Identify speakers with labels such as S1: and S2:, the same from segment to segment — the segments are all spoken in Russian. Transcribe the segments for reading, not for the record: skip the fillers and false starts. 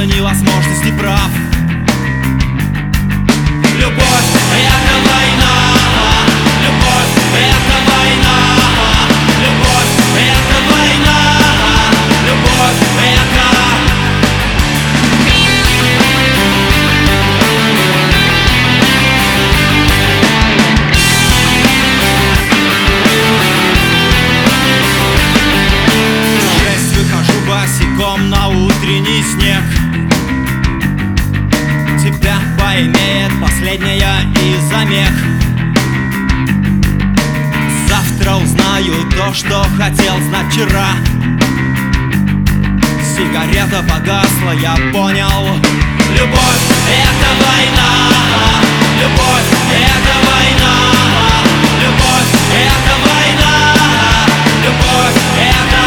S1: невозможности прав. Любовь — это война, любовь — это война, любовь — это война, любовь — это... Босиком на утренний снег. Тебя поимеет последняя и замех. Завтра узнаю то, что хотел знать вчера. Сигарета погасла, я понял. Любовь — это война, любовь — это война, любовь — это война, любовь — это...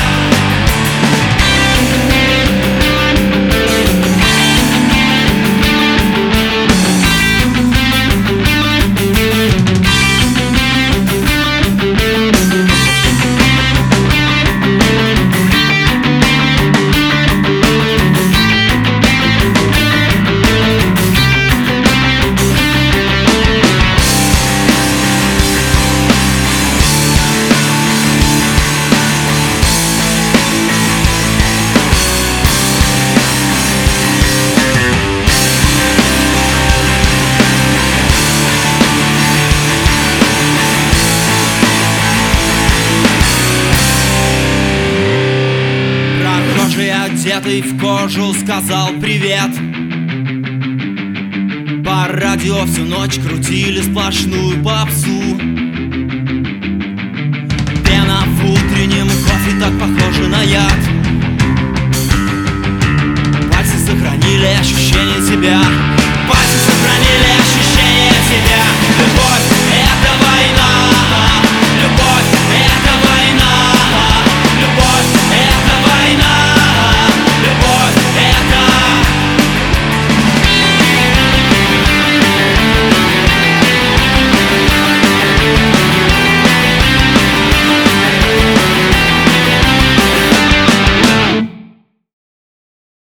S1: Одетый в кожу сказал привет. По радио всю ночь крутили сплошную попсу. Пена в утреннем кофе так похожа на яд. Пальцы сохранили ощущение себя. Пальцы